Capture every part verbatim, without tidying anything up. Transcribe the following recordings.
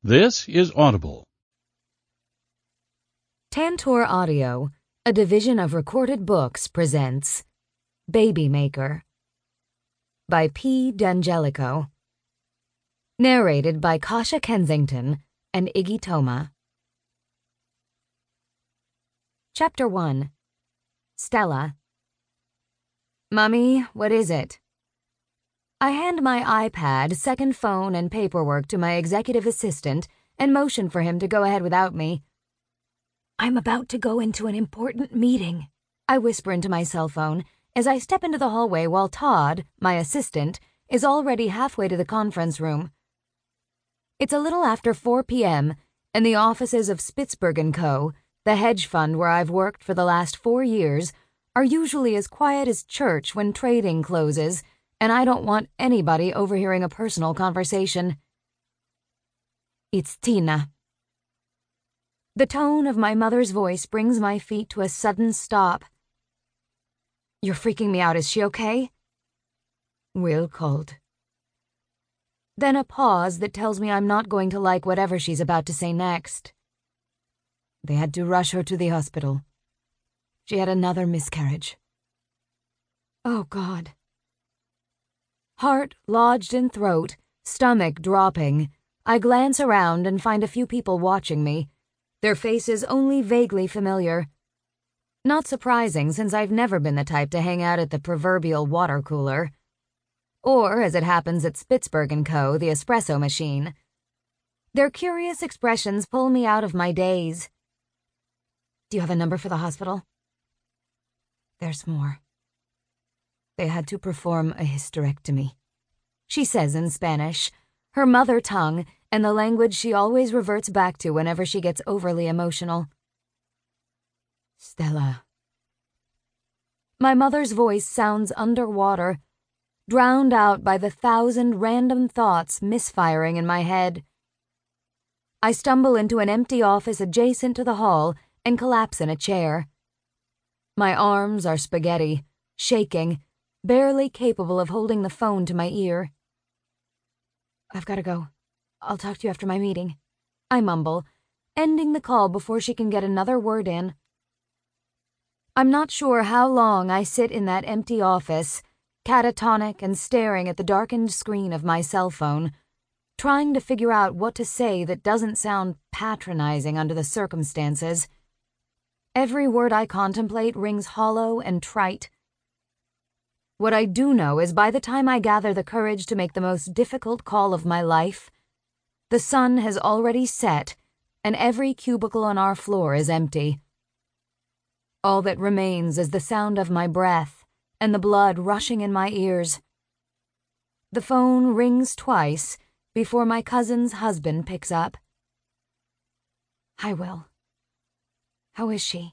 This is Audible. Tantor Audio, a division of Recorded Books, presents Baby Maker by P. D'Angelico. Narrated by Kasha Kensington and Iggy Toma. Chapter one. Stella. Mummy, what is it? I hand my iPad, second phone, and paperwork to my executive assistant and motion for him to go ahead without me. I'm about to go into an important meeting, I whisper into my cell phone as I step into the hallway while Todd, my assistant, is already halfway to the conference room. It's a little after four p.m., and the offices of Spitzberg and Co., the hedge fund where I've worked for the last four years, are usually as quiet as church when trading closes, and I don't want anybody overhearing a personal conversation. It's Tina. The tone of my mother's voice brings my feet to a sudden stop. You're freaking me out. Is she okay? Will called. Then a pause that tells me I'm not going to like whatever she's about to say next. They had to rush her to the hospital. She had another miscarriage. Oh, God. Heart lodged in throat, stomach dropping, I glance around and find a few people watching me, their faces only vaguely familiar. Not surprising, since I've never been the type to hang out at the proverbial water cooler. Or, as it happens at Spitzberg and Co., the espresso machine. Their curious expressions pull me out of my daze. Do you have a number for the hospital? There's more. They had to perform a hysterectomy, she says in Spanish, her mother tongue, and the language she always reverts back to whenever she gets overly emotional. Stella. My mother's voice sounds underwater, drowned out by the thousand random thoughts misfiring in my head. I stumble into an empty office adjacent to the hall and collapse in a chair. My arms are spaghetti, shaking, barely capable of holding the phone to my ear. I've got to go. I'll talk to you after my meeting, I mumble, ending the call before she can get another word in. I'm not sure how long I sit in that empty office, catatonic and staring at the darkened screen of my cell phone, trying to figure out what to say that doesn't sound patronizing under the circumstances. Every word I contemplate rings hollow and trite. What I do know is by the time I gather the courage to make the most difficult call of my life, the sun has already set and every cubicle on our floor is empty. All that remains is the sound of my breath and the blood rushing in my ears. The phone rings twice before my cousin's husband picks up. Hi, Will. How is she?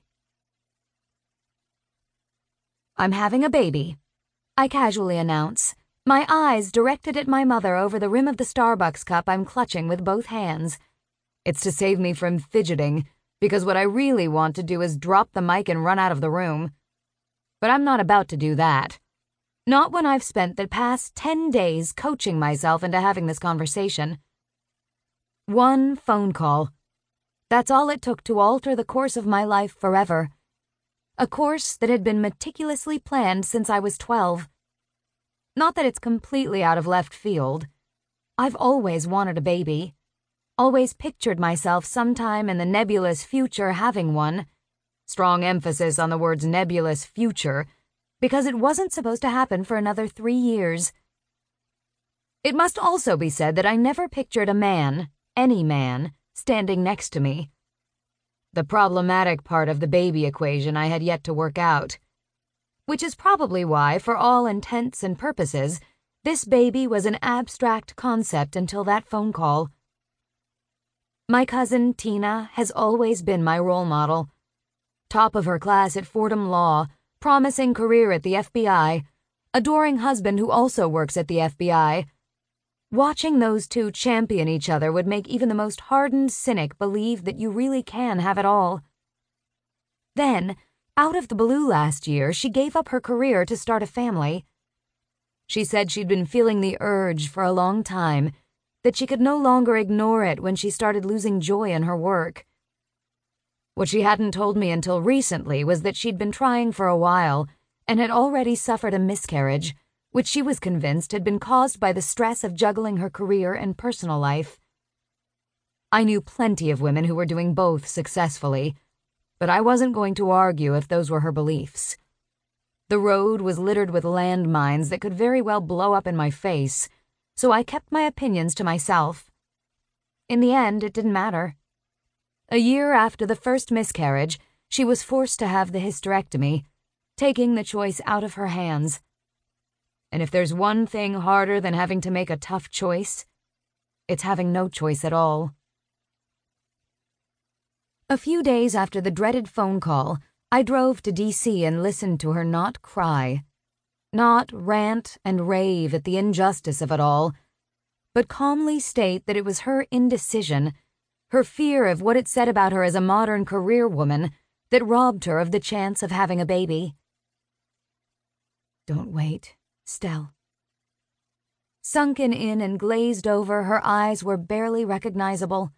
I'm having a baby, I casually announce, my eyes directed at my mother over the rim of the Starbucks cup I'm clutching with both hands. It's to save me from fidgeting, because what I really want to do is drop the mic and run out of the room. But I'm not about to do that. Not when I've spent the past ten days coaching myself into having this conversation. One phone call. That's all it took to alter the course of my life forever. A course that had been meticulously planned since I was twelve. Not that it's completely out of left field. I've always wanted a baby. Always pictured myself sometime in the nebulous future having one. Strong emphasis on the words nebulous future, because it wasn't supposed to happen for another three years. It must also be said that I never pictured a man, any man, standing next to me. The problematic part of the baby equation I had yet to work out. Which is probably why, for all intents and purposes, this baby was an abstract concept until that phone call. My cousin, Tina, has always been my role model. Top of her class at Fordham Law, promising career at the F B I, adoring husband who also works at the F B I. Watching those two champion each other would make even the most hardened cynic believe that you really can have it all. Then, out of the blue last year, she gave up her career to start a family. She said she'd been feeling the urge for a long time, that she could no longer ignore it when she started losing joy in her work. What she hadn't told me until recently was that she'd been trying for a while and had already suffered a miscarriage, which she was convinced had been caused by the stress of juggling her career and personal life. I knew plenty of women who were doing both successfully, but I wasn't going to argue if those were her beliefs. The road was littered with landmines that could very well blow up in my face, so I kept my opinions to myself. In the end, it didn't matter. A year after the first miscarriage, she was forced to have the hysterectomy, taking the choice out of her hands. And if there's one thing harder than having to make a tough choice, it's having no choice at all. A few days after the dreaded phone call, I drove to D C and listened to her not cry, not rant and rave at the injustice of it all, but calmly state that it was her indecision, her fear of what it said about her as a modern career woman, that robbed her of the chance of having a baby. Don't wait, Stell. Sunken in and glazed over, her eyes were barely recognizable.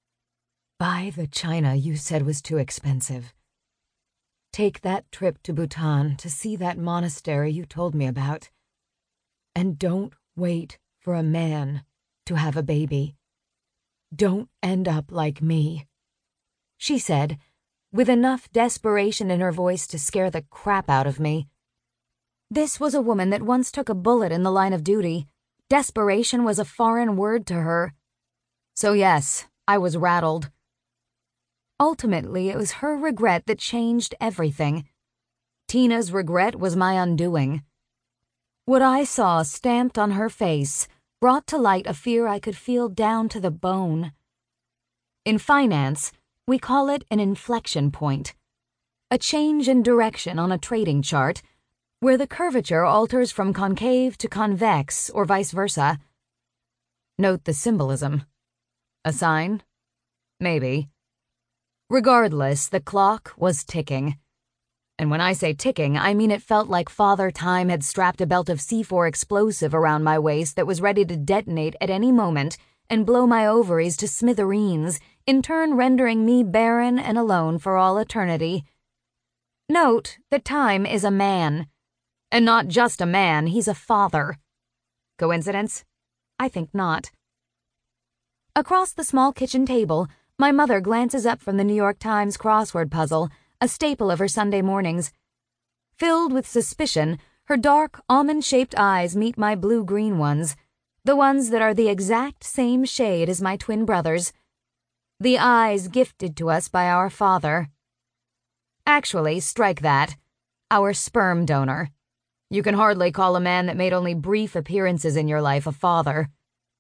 Buy the china you said was too expensive. Take that trip to Bhutan to see that monastery you told me about. And don't wait for a man to have a baby. Don't end up like me, she said, with enough desperation in her voice to scare the crap out of me. This was a woman that once took a bullet in the line of duty. Desperation was a foreign word to her. So yes, I was rattled. Ultimately, it was her regret that changed everything. Tina's regret was my undoing. What I saw stamped on her face brought to light a fear I could feel down to the bone. In finance, we call it an inflection point, a change in direction on a trading chart where the curvature alters from concave to convex or vice versa. Note the symbolism. A sign? Maybe. Regardless, the clock was ticking. And when I say ticking, I mean it felt like Father Time had strapped a belt of C four explosive around my waist that was ready to detonate at any moment and blow my ovaries to smithereens, in turn rendering me barren and alone for all eternity. Note that Time is a man. And not just a man, he's a father. Coincidence? I think not. Across the small kitchen table, my mother glances up from the New York Times crossword puzzle, a staple of her Sunday mornings. Filled with suspicion, her dark, almond-shaped eyes meet my blue-green ones, the ones that are the exact same shade as my twin brothers. The eyes gifted to us by our father. Actually, strike that. Our sperm donor. You can hardly call a man that made only brief appearances in your life a father.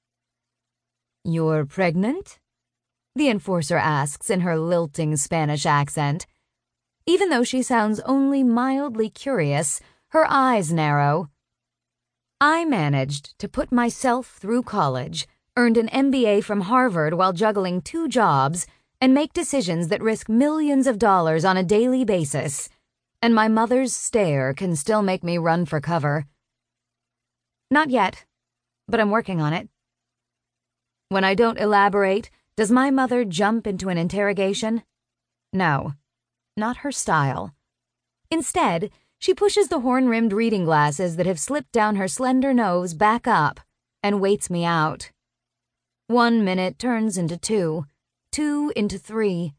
You're pregnant? The enforcer asks in her lilting Spanish accent. Even though she sounds only mildly curious, her eyes narrow. I managed to put myself through college, earned an M B A from Harvard while juggling two jobs, and make decisions that risk millions of dollars on a daily basis, and my mother's stare can still make me run for cover. Not yet, but I'm working on it. When I don't elaborate, does my mother jump into an interrogation? No, not her style. Instead, she pushes the horn-rimmed reading glasses that have slipped down her slender nose back up and waits me out. One minute turns into two, two into three.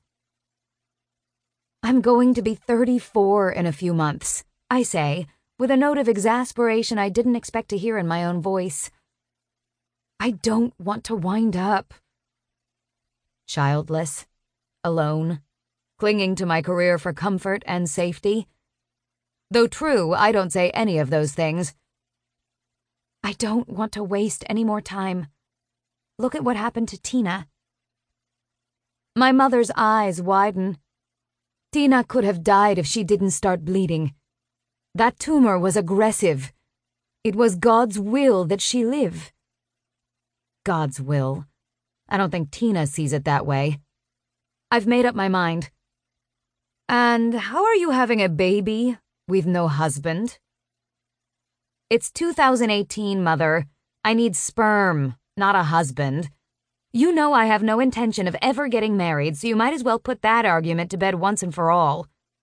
I'm going to be thirty-four in a few months, I say, with a note of exasperation I didn't expect to hear in my own voice. I don't want to wind up. Childless, alone, clinging to my career for comfort and safety. Though true, I don't say any of those things. I don't want to waste any more time. Look at what happened to Tina. My mother's eyes widen. Tina could have died if she didn't start bleeding. That tumor was aggressive. It was God's will that she live. God's will. I don't think Tina sees it that way. I've made up my mind. And how are you having a baby with no husband? It's two thousand eighteen, Mother. I need sperm, not a husband. You know I have no intention of ever getting married, so you might as well put that argument to bed once and for all.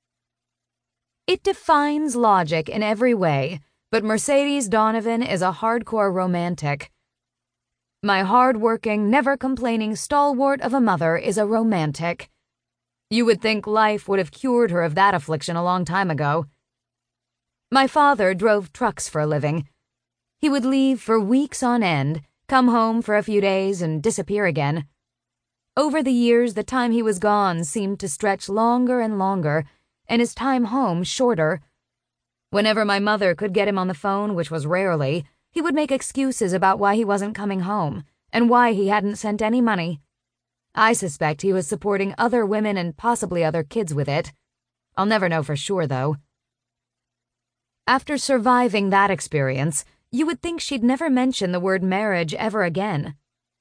It defines logic in every way, but Mercedes Donovan is a hardcore romantic. My hard-working, never-complaining stalwart of a mother is a romantic. You would think life would have cured her of that affliction a long time ago. My father drove trucks for a living. He would leave for weeks on end, come home for a few days, and disappear again. Over the years, the time he was gone seemed to stretch longer and longer, and his time home shorter. Whenever my mother could get him on the phone, which was rarely, he would make excuses about why he wasn't coming home, and why he hadn't sent any money. I suspect he was supporting other women and possibly other kids with it. I'll never know for sure, though. After surviving that experience, you would think she'd never mention the word marriage ever again.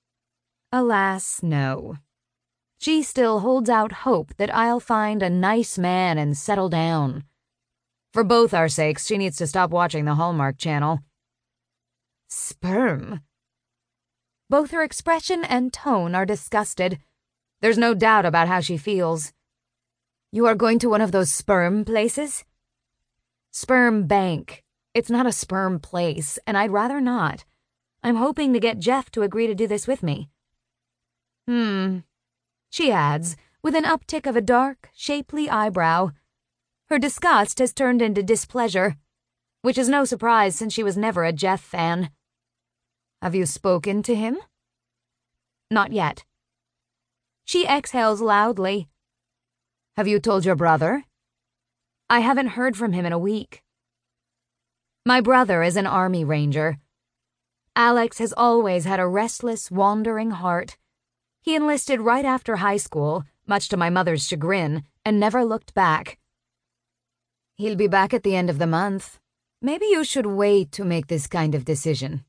Alas, no. She still holds out hope that I'll find a nice man and settle down. For both our sakes, she needs to stop watching the Hallmark Channel. Sperm. Both her expression and tone are disgusted. There's no doubt about how she feels. You are going to one of those sperm places? Sperm bank. It's not a sperm place, and I'd rather not. I'm hoping to get Jeff to agree to do this with me. Hmm, she adds, with an uptick of a dark, shapely eyebrow. Her disgust has turned into displeasure, which is no surprise since she was never a Jeff fan. Have you spoken to him? Not yet. She exhales loudly. Have you told your brother? I haven't heard from him in a week. My brother is an Army Ranger. Alex has always had a restless, wandering heart. He enlisted right after high school, much to my mother's chagrin, and never looked back. He'll be back at the end of the month. Maybe you should wait to make this kind of decision.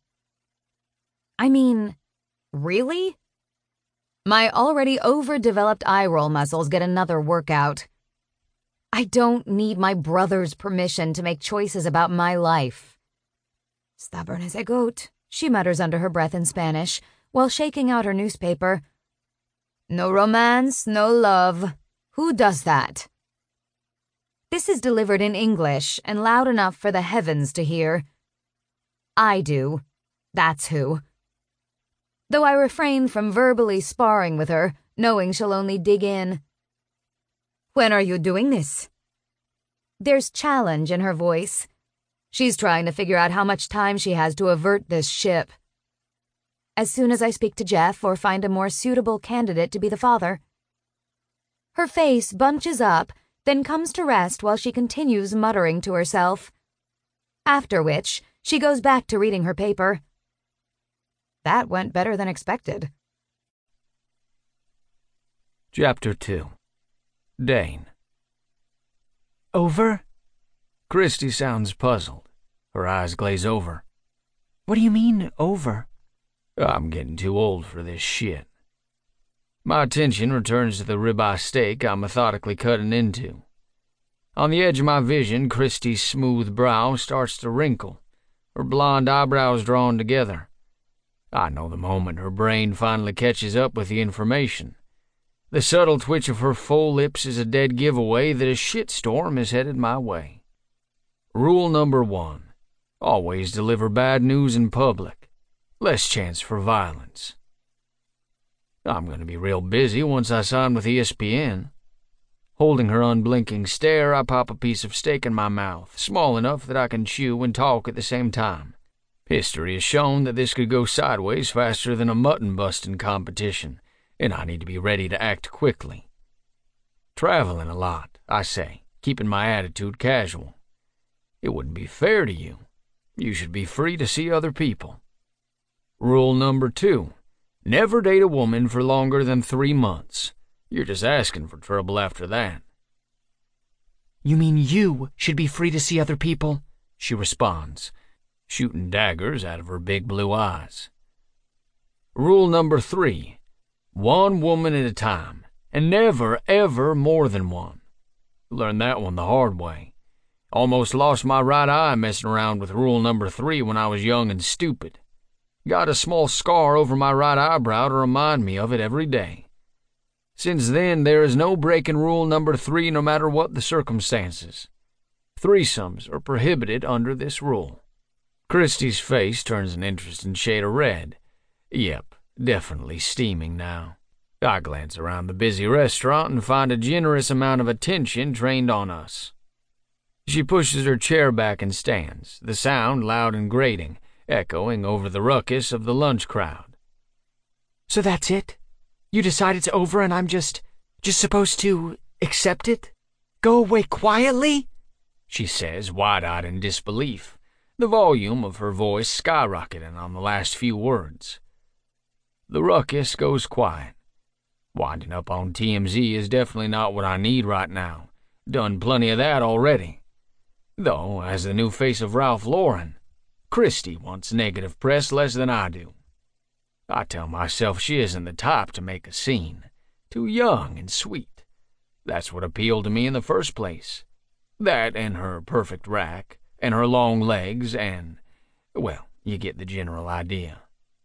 I mean, really? My already overdeveloped eye-roll muscles get another workout. I don't need my brother's permission to make choices about my life. Stubborn as a goat, she mutters under her breath in Spanish, while shaking out her newspaper. No romance, no love. Who does that? This is delivered in English and loud enough for the heavens to hear. I do. That's who. Though I refrain from verbally sparring with her, knowing she'll only dig in. When are you doing this? There's challenge in her voice. She's trying to figure out how much time she has to avert this ship. As soon as I speak to Jeff or find a more suitable candidate to be the father. Her face bunches up, then comes to rest while she continues muttering to herself. After which, she goes back to reading her paper. That went better than expected. Chapter two. Dane. Over? Christy sounds puzzled. Her eyes glaze over. What do you mean, over? I'm getting too old for this shit. My attention returns to the ribeye steak I'm methodically cutting into. On the edge of my vision, Christy's smooth brow starts to wrinkle, her blonde eyebrows drawn together. I know the moment her brain finally catches up with the information. The subtle twitch of her full lips is a dead giveaway that a shitstorm is headed my way. Rule number one. Always deliver bad news in public. Less chance for violence. I'm going to be real busy once I sign with E S P N. Holding her unblinking stare, I pop a piece of steak in my mouth, small enough that I can chew and talk at the same time. History has shown that this could go sideways faster than a mutton-busting competition, and I need to be ready to act quickly. Traveling a lot, I say, keeping my attitude casual. It wouldn't be fair to you. You should be free to see other people. Rule number two. Never date a woman for longer than three months. You're just asking for trouble after that. You mean you should be free to see other people? She responds, shooting daggers out of her big blue eyes. Rule number three. One woman at a time, and never, ever more than one. Learned that one the hard way. Almost lost my right eye messing around with rule number three when I was young and stupid. Got a small scar over my right eyebrow to remind me of it every day. Since then, there is no breaking rule number three no matter what the circumstances. Threesomes are prohibited under this rule. Christie's face turns an interesting shade of red. Yep, definitely steaming now. I glance around the busy restaurant and find a generous amount of attention trained on us. She pushes her chair back and stands, the sound loud and grating, echoing over the ruckus of the lunch crowd. So that's it? You decide it's over and I'm just, just supposed to accept it? Go away quietly? She says, wide-eyed in disbelief, the volume of her voice skyrocketing on the last few words. The ruckus goes quiet. Winding up on T M Z is definitely not what I need right now. Done plenty of that already. Though, as the new face of Ralph Lauren, Christie wants negative press less than I do. I tell myself she isn't the type to make a scene. Too young and sweet. That's what appealed to me in the first place. That and her perfect rack, and her long legs, and, well, you get the general idea.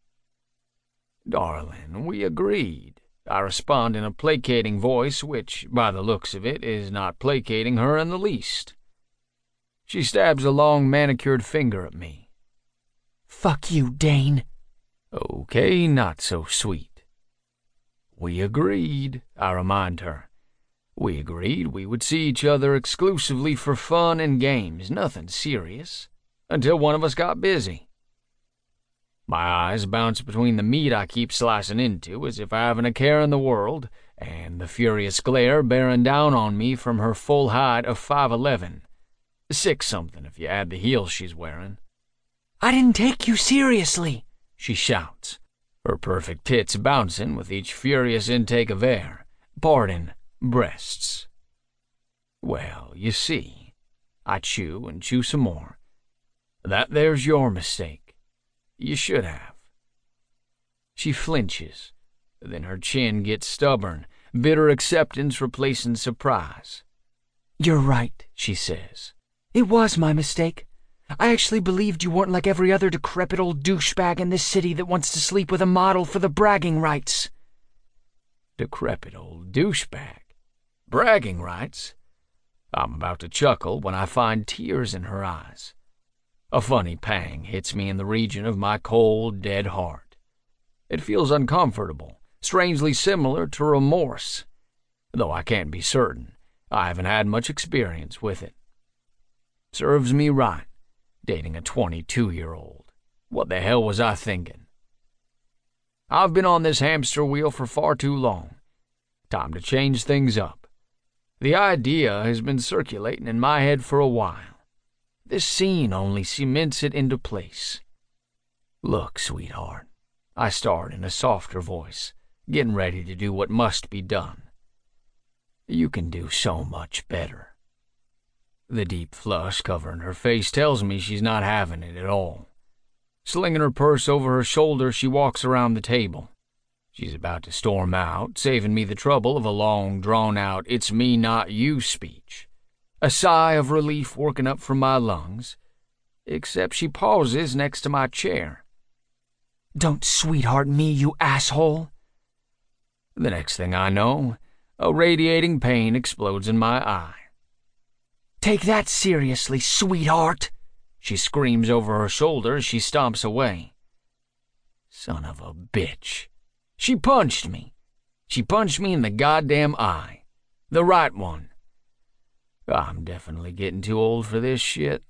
Darling, we agreed. I respond in a placating voice which, by the looks of it, is not placating her in the least. She stabs a long manicured finger at me. Fuck you, Dane. Okay, not so sweet. We agreed, I remind her. We agreed we would see each other exclusively for fun and games, nothing serious, until one of us got busy. My eyes bounce between the meat I keep slicing into as if I haven't a care in the world, and the furious glare bearing down on me from her full height of five eleven. Six-something if you add the heels she's wearing. I didn't take you seriously, she shouts, her perfect tits bouncing with each furious intake of air. Pardon, breasts. Well, you see, I chew and chew some more. That there's your mistake. You should have. She flinches, then her chin gets stubborn, bitter acceptance replacing surprise. You're right, she says. It was my mistake. I actually believed you weren't like every other decrepit old douchebag in this city that wants to sleep with a model for the bragging rights. Decrepit old douchebag? Bragging rights? I'm about to chuckle when I find tears in her eyes. A funny pang hits me in the region of my cold, dead heart. It feels uncomfortable, strangely similar to remorse, though I can't be certain. I haven't had much experience with it. Serves me right, dating a twenty-two-year-old. What the hell was I thinking? I've been on this hamster wheel for far too long. Time to change things up. The idea has been circulating in my head for a while. This scene only cements it into place. Look, sweetheart, I start in a softer voice, getting ready to do what must be done. You can do so much better. The deep flush covering her face tells me she's not having it at all. Slinging her purse over her shoulder, she walks around the table. She's about to storm out, saving me the trouble of a long, drawn-out, it's me, not you speech. A sigh of relief working up from my lungs, except she pauses next to my chair. Don't sweetheart me, you asshole. The next thing I know, a radiating pain explodes in my eye. Take that seriously, sweetheart, she screams over her shoulder as she stomps away. Son of a bitch. She punched me. She punched me in the goddamn eye. The right one. I'm definitely getting too old for this shit.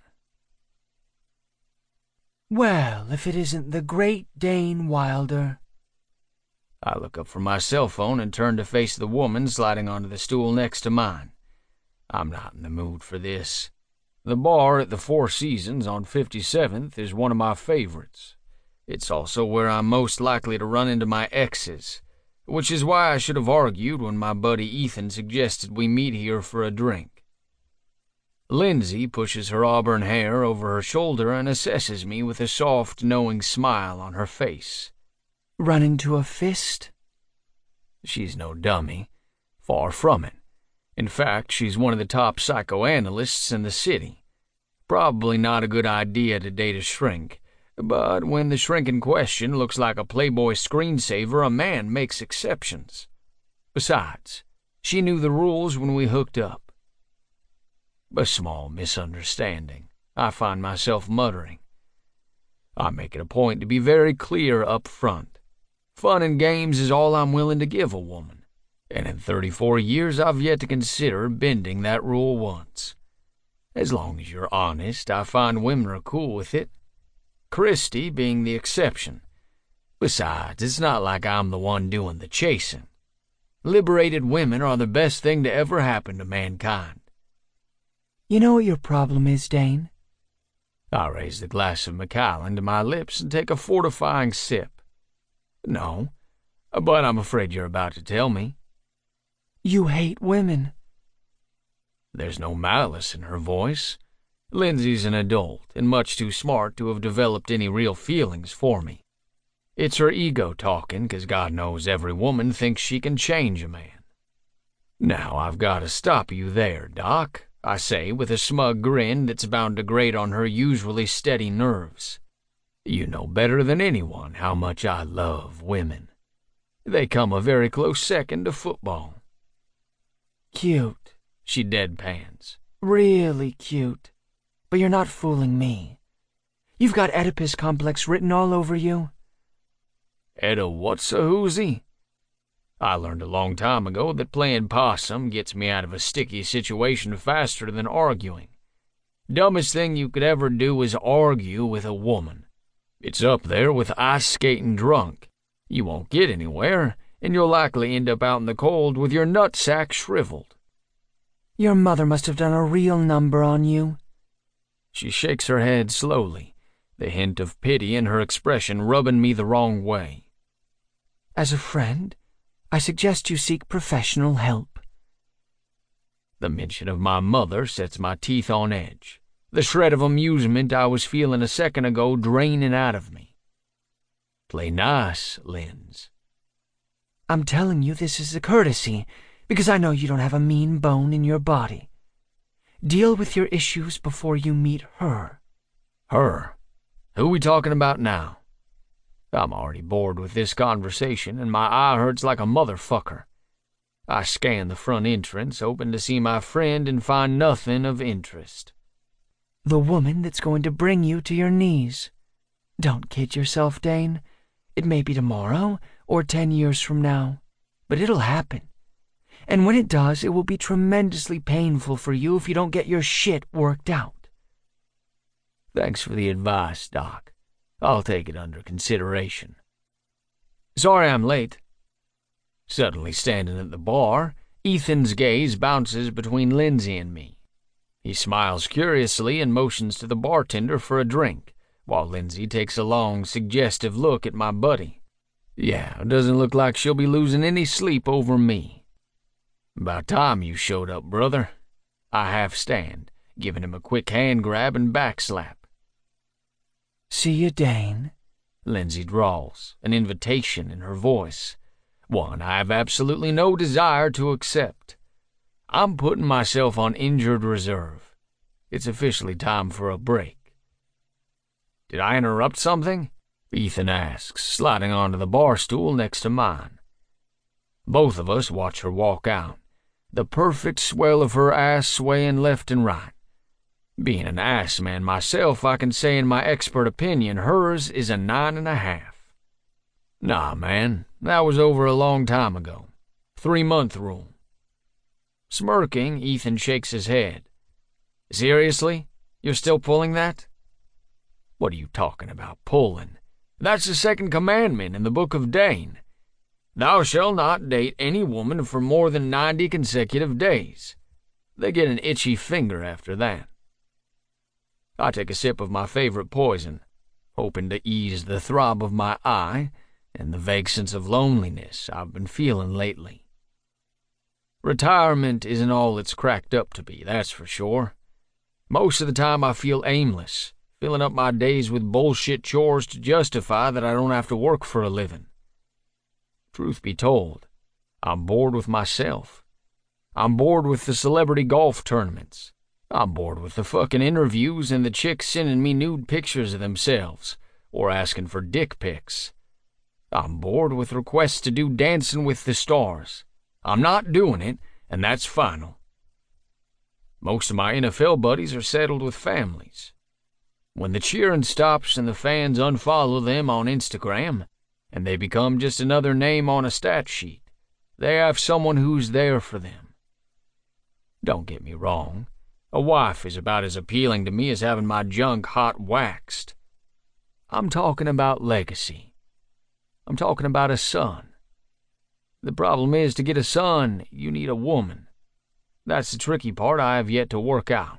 Well, if it isn't the great Dane Wilder. I look up from my cell phone and turn to face the woman sliding onto the stool next to mine. I'm not in the mood for this. The bar at the Four Seasons on fifty-seventh is one of my favorites. It's also where I'm most likely to run into my exes, which is why I should have argued when my buddy Ethan suggested we meet here for a drink. Lindsay pushes her auburn hair over her shoulder and assesses me with a soft, knowing smile on her face. Run into a fist? She's no dummy. Far from it. In fact, she's one of the top psychoanalysts in the city. Probably not a good idea to date a shrink, But when the shrink in question looks like a Playboy screensaver, a man makes exceptions. Besides, she knew the rules when we hooked up. A small misunderstanding, I find myself muttering. I make it a point to be very clear up front. Fun and games is all I'm willing to give a woman, and in thirty-four years I've yet to consider bending that rule once. As long as you're honest, I find women are cool with it. Christy being the exception. Besides, it's not like I'm the one doing the chasing. Liberated women are the best thing to ever happen to mankind. You know what your problem is, Dane? I raise the glass of Macallan to my lips and take a fortifying sip. No, but I'm afraid you're about to tell me. You hate women. There's no malice in her voice. Lindsay's an adult and much too smart to have developed any real feelings for me. It's her ego talking, 'cause God knows every woman thinks she can change a man. Now I've got to stop you there, Doc, I say with a smug grin that's bound to grate on her usually steady nerves. You know better than anyone how much I love women. They come a very close second to football. Cute, she deadpans. Really cute. But you're not fooling me. You've got Oedipus complex written all over you. Eda what's a hoozy? I learned a long time ago that playing possum gets me out of a sticky situation faster than arguing. Dumbest thing you could ever do is argue with a woman. It's up there with ice skating drunk. You won't get anywhere, and you'll likely end up out in the cold with your nutsack shriveled. Your mother must have done a real number on you. She shakes her head slowly, the hint of pity in her expression rubbing me the wrong way. As a friend, I suggest you seek professional help. The mention of my mother sets my teeth on edge. The shred of amusement I was feeling a second ago draining out of me. Play nice, Linz. I'm telling you this is a courtesy, because I know you don't have a mean bone in your body. Deal with your issues before you meet her. Her? Who we talking about now? I'm already bored with this conversation, and my eye hurts like a motherfucker. I scan the front entrance, hoping to see my friend and find nothing of interest. The woman that's going to bring you to your knees. Don't kid yourself, Dane. It may be tomorrow or ten years from now, but it'll happen. And when it does, it will be tremendously painful for you if you don't get your shit worked out. Thanks for the advice, Doc. I'll take it under consideration. Sorry I'm late. Suddenly standing at the bar, Ethan's gaze bounces between Lindsay and me. He smiles curiously and motions to the bartender for a drink, while Lindsay takes a long, suggestive look at my buddy. Yeah, it doesn't look like she'll be losing any sleep over me. About time you showed up, brother. I half stand, giving him a quick hand grab and back slap. See you, Dane, Lindsay drawls, an invitation in her voice, one I have absolutely no desire to accept. I'm putting myself on injured reserve. It's officially time for a break. Did I interrupt something? Ethan asks, sliding onto the bar stool next to mine. Both of us watch her walk out, the perfect swell of her ass swaying left and right. Being an ass man myself, I can say in my expert opinion hers is a nine and a half. Nah, man, that was over a long time ago. Three-month rule. Smirking, Ethan shakes his head. Seriously? You're still pulling that? What are you talking about, pulling? That's the second commandment in the Book of Dane. Thou shalt not date any woman for more than ninety consecutive days. They get an itchy finger after that. I take a sip of my favorite poison, hoping to ease the throb of my eye and the vague sense of loneliness I've been feeling lately. Retirement isn't all it's cracked up to be, that's for sure. Most of the time I feel aimless, filling up my days with bullshit chores to justify that I don't have to work for a living. Truth be told, I'm bored with myself. I'm bored with the celebrity golf tournaments. I'm bored with the fucking interviews and the chicks sending me nude pictures of themselves, or asking for dick pics. I'm bored with requests to do Dancing with the Stars. I'm not doing it, and that's final. Most of my N F L buddies are settled with families. When the cheering stops and the fans unfollow them on Instagram, and they become just another name on a stat sheet, they have someone who's there for them. Don't get me wrong. A wife is about as appealing to me as having my junk hot waxed. I'm talking about legacy. I'm talking about a son. The problem is, to get a son, you need a woman. That's the tricky part I have yet to work out.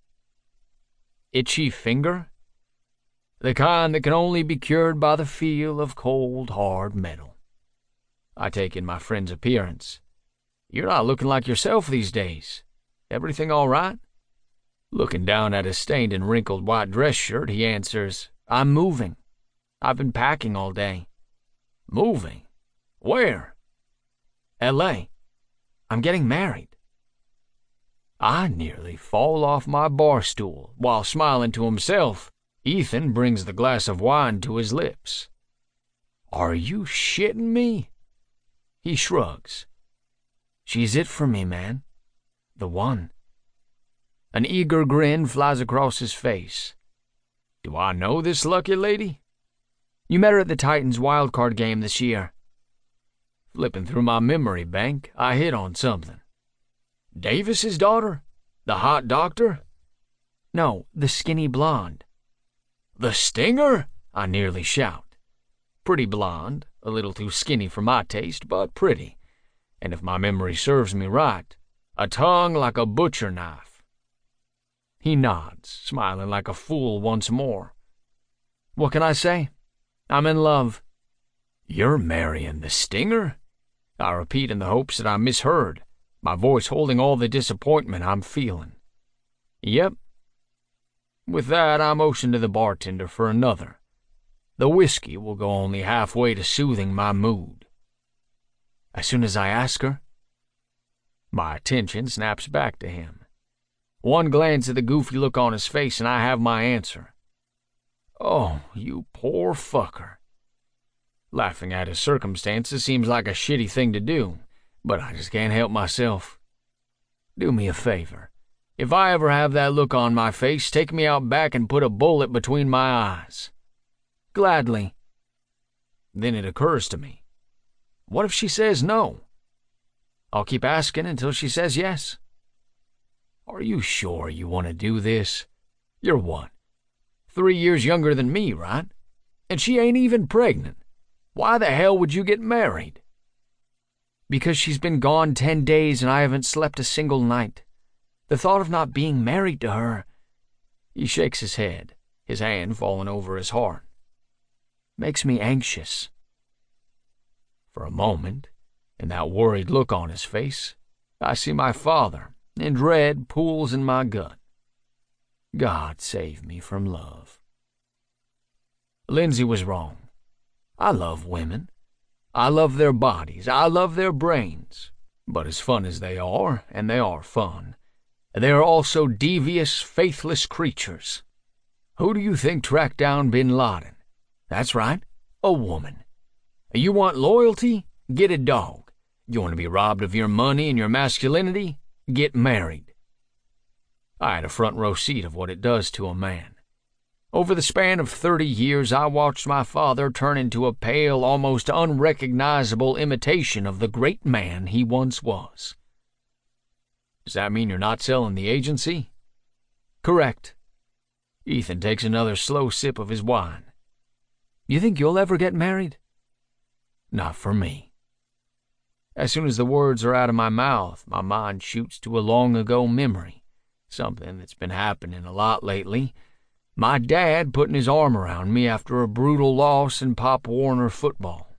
Itchy finger? The kind that can only be cured by the feel of cold, hard metal. I take in my friend's appearance. You're not looking like yourself these days. Everything all right? Looking down at his stained and wrinkled white dress shirt, he answers, I'm moving. I've been packing all day. Moving? Where? L A. I'm getting married. I nearly fall off my bar stool. While smiling to himself, Ethan brings the glass of wine to his lips. Are you shitting me? He shrugs. She's it for me, man. The one. An eager grin flies across his face. Do I know this lucky lady? You met her at the Titans wildcard game this year. Flipping through my memory bank, I hit on something. Davis's daughter? The hot doctor? No, the skinny blonde. The Stinger? I nearly shout. Pretty blonde, a little too skinny for my taste, but pretty. And if my memory serves me right, a tongue like a butcher knife. He nods, smiling like a fool once more. What can I say? I'm in love. You're marrying the Stinger? I repeat in the hopes that I misheard, my voice holding all the disappointment I'm feeling. Yep. With that, I motion to the bartender for another. The whiskey will go only halfway to soothing my mood. As soon as I ask her, my attention snaps back to him. One glance at the goofy look on his face and I have my answer. Oh, you poor fucker. Laughing at his circumstances seems like a shitty thing to do, but I just can't help myself. Do me a favor. If I ever have that look on my face, take me out back and put a bullet between my eyes. Gladly. Then it occurs to me. What if she says no? I'll keep asking until she says yes. Are you sure you want to do this? You're what? Three years younger than me, right? And she ain't even pregnant. Why the hell would you get married? Because she's been gone ten days and I haven't slept a single night. The thought of not being married to her... He shakes his head, his hand falling over his heart. Makes me anxious. For a moment, in that worried look on his face, I see my father, and dread pools in my gut. God save me from love. Lindsay was wrong. I love women. I love their bodies. I love their brains. But as fun as they are, and they are fun, they are also devious, faithless creatures. Who do you think tracked down Bin Laden? That's right, a woman. You want loyalty? Get a dog. You want to be robbed of your money and your masculinity? Get married. I had a front row seat of what it does to a man. Over the span of thirty years, I watched my father turn into a pale, almost unrecognizable imitation of the great man he once was. Does that mean you're not selling the agency? Correct. Ethan takes another slow sip of his wine. You think you'll ever get married? Not for me. As soon as the words are out of my mouth, my mind shoots to a long-ago memory, something that's been happening a lot lately. My dad putting his arm around me after a brutal loss in Pop Warner football.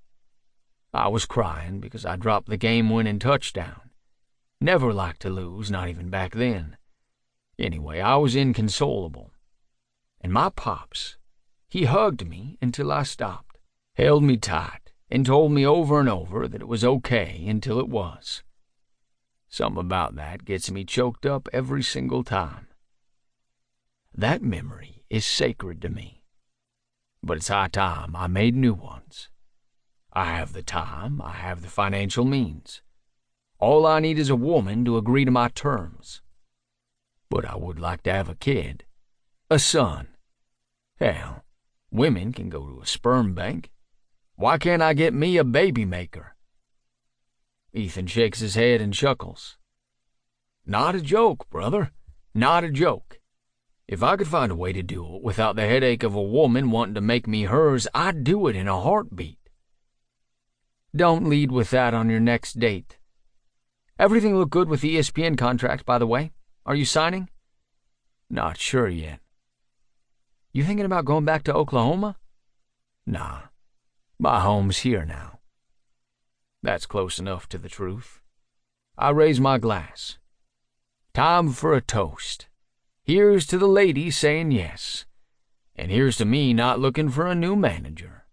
I was crying because I dropped the game-winning touchdown. Never liked to lose, not even back then. Anyway, I was inconsolable. And my pops, he hugged me until I stopped, held me tight, and told me over and over that it was okay until it was. Something about that gets me choked up every single time. That memory is sacred to me. But it's high time I made new ones. I have the time, I have the financial means. All I need is a woman to agree to my terms. But I would like to have a kid. A son. Hell, women can go to a sperm bank. Why can't I get me a baby maker? Ethan shakes his head and chuckles. Not a joke, brother. Not a joke. If I could find a way to do it without the headache of a woman wanting to make me hers, I'd do it in a heartbeat. Don't lead with that on your next date. Everything look good with the E S P N contract, by the way? Are you signing? Not sure yet. You thinking about going back to Oklahoma? Nah. My home's here now. That's close enough to the truth. I raise my glass. Time for a toast. Here's to the lady saying yes. And here's to me not looking for a new manager.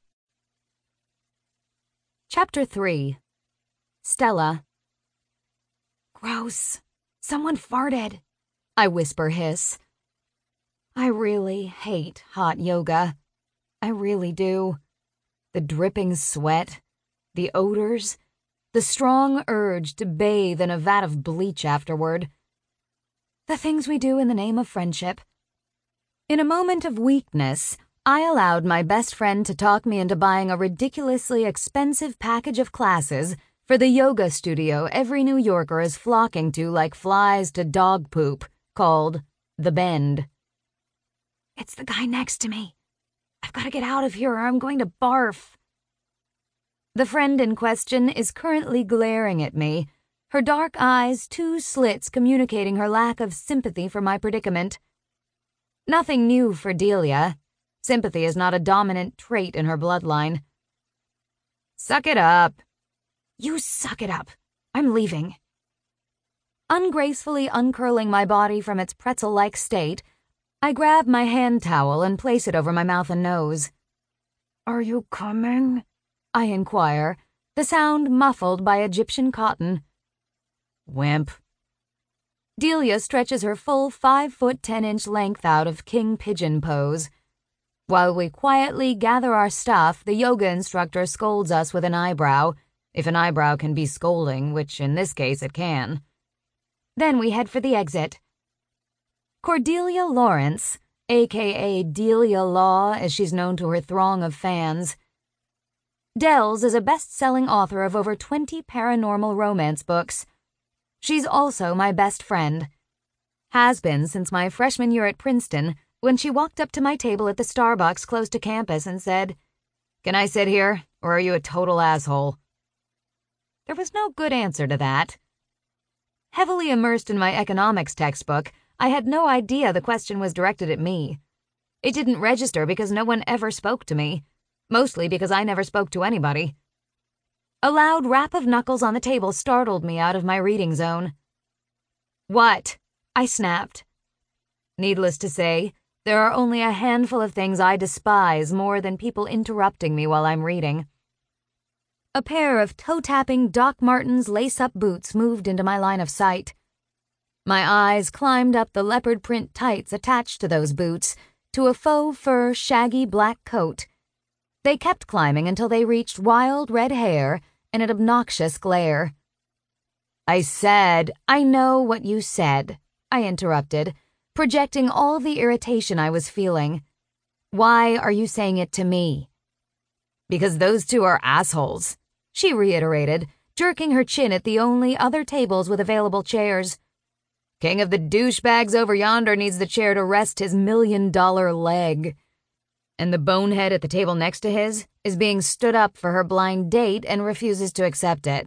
Chapter three. Stella. Gross. Someone farted. I whisper hiss. I really hate hot yoga. I really do. The dripping sweat, the odors, the strong urge to bathe in a vat of bleach afterward. The things we do in the name of friendship. In a moment of weakness, I allowed my best friend to talk me into buying a ridiculously expensive package of classes for the yoga studio every New Yorker is flocking to like flies to dog poop, called The Bend. It's the guy next to me. I've got to get out of here or I'm going to barf. The friend in question is currently glaring at me, her dark eyes two slits communicating her lack of sympathy for my predicament. Nothing new for Delia. Sympathy is not a dominant trait in her bloodline. Suck it up. You suck it up. I'm leaving. Ungracefully uncurling my body from its pretzel-like state, I grab my hand towel and place it over my mouth and nose. Are you coming? I inquire, the sound muffled by Egyptian cotton. Wimp. Delia stretches her full five-foot-ten-inch length out of king pigeon pose. While we quietly gather our stuff, the yoga instructor scolds us with an eyebrow, if an eyebrow can be scolding, which in this case it can. Then we head for the exit. Cordelia Lawrence, a k a. Delia Law as she's known to her throng of fans. Dells is a best-selling author of over twenty paranormal romance books. She's also my best friend. Has been since my freshman year at Princeton, when she walked up to my table at the Starbucks close to campus and said, "Can I sit here, or are you a total asshole?" There was no good answer to that. Heavily immersed in my economics textbook, I had no idea the question was directed at me. It didn't register because no one ever spoke to me, mostly because I never spoke to anybody. A loud rap of knuckles on the table startled me out of my reading zone. What? I snapped. Needless to say, there are only a handful of things I despise more than people interrupting me while I'm reading. A pair of toe-tapping Doc Martens lace-up boots moved into my line of sight. My eyes climbed up the leopard print tights attached to those boots to a faux fur shaggy black coat. They kept climbing until they reached wild red hair and an obnoxious glare. I said, I know what you said, I interrupted, projecting all the irritation I was feeling. Why are you saying it to me? Because those two are assholes, she reiterated, jerking her chin at the only other tables with available chairs. King of the douchebags over yonder needs the chair to rest his million-dollar leg. And the bonehead at the table next to his is being stood up for her blind date and refuses to accept it.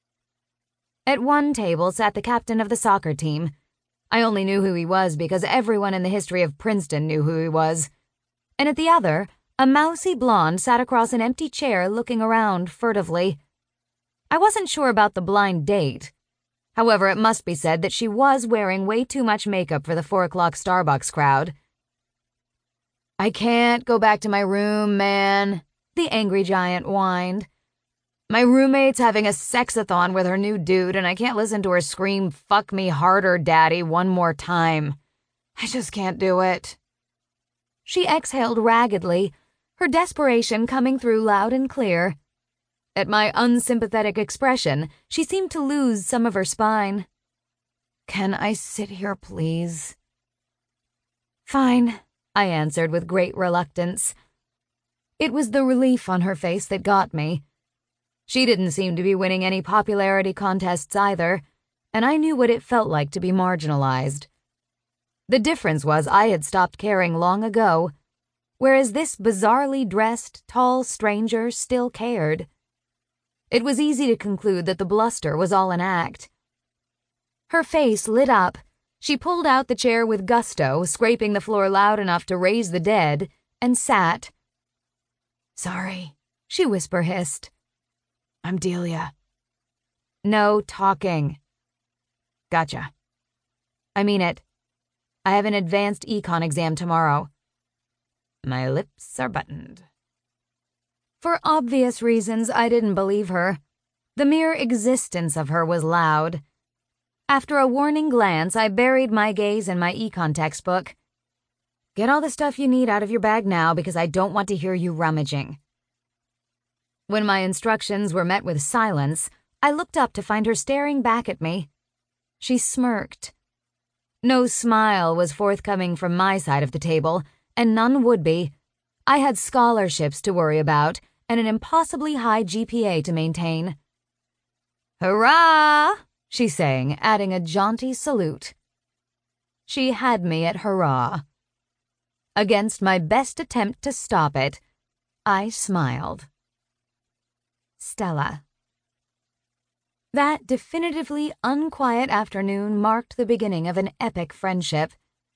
At one table sat the captain of the soccer team. I only knew who he was because everyone in the history of Princeton knew who he was. And at the other, a mousy blonde sat across an empty chair looking around furtively. I wasn't sure about the blind date. However, it must be said that she was wearing way too much makeup for the four o'clock Starbucks crowd. I can't go back to my room, man, the angry giant whined. My roommate's having a sexathon with her new dude, and I can't listen to her scream, "Fuck me harder, daddy," one more time. I just can't do it. She exhaled raggedly, her desperation coming through loud and clear. At my unsympathetic expression, she seemed to lose some of her spine. "Can I sit here, please?" "Fine," I answered with great reluctance. It was the relief on her face that got me. She didn't seem to be winning any popularity contests either, and I knew what it felt like to be marginalized. The difference was I had stopped caring long ago, whereas this bizarrely dressed, tall stranger still cared. It was easy to conclude that the bluster was all an act. Her face lit up. She pulled out the chair with gusto, scraping the floor loud enough to raise the dead, and sat. "Sorry," she whisper-hissed. "I'm Delia." "No talking." "Gotcha. I mean it. I have an advanced econ exam tomorrow." My lips are buttoned. For obvious reasons, I didn't believe her. The mere existence of her was loud. After a warning glance, I buried my gaze in my econ textbook. "Get all the stuff you need out of your bag now because I don't want to hear you rummaging." When my instructions were met with silence, I looked up to find her staring back at me. She smirked. No smile was forthcoming from my side of the table, and none would be. I had scholarships to worry about and an impossibly high G P A to maintain. "Hurrah!" she sang, adding a jaunty salute. She had me at hurrah. Against my best attempt to stop it, I smiled. Stella. That definitively unquiet afternoon marked the beginning of an epic friendship.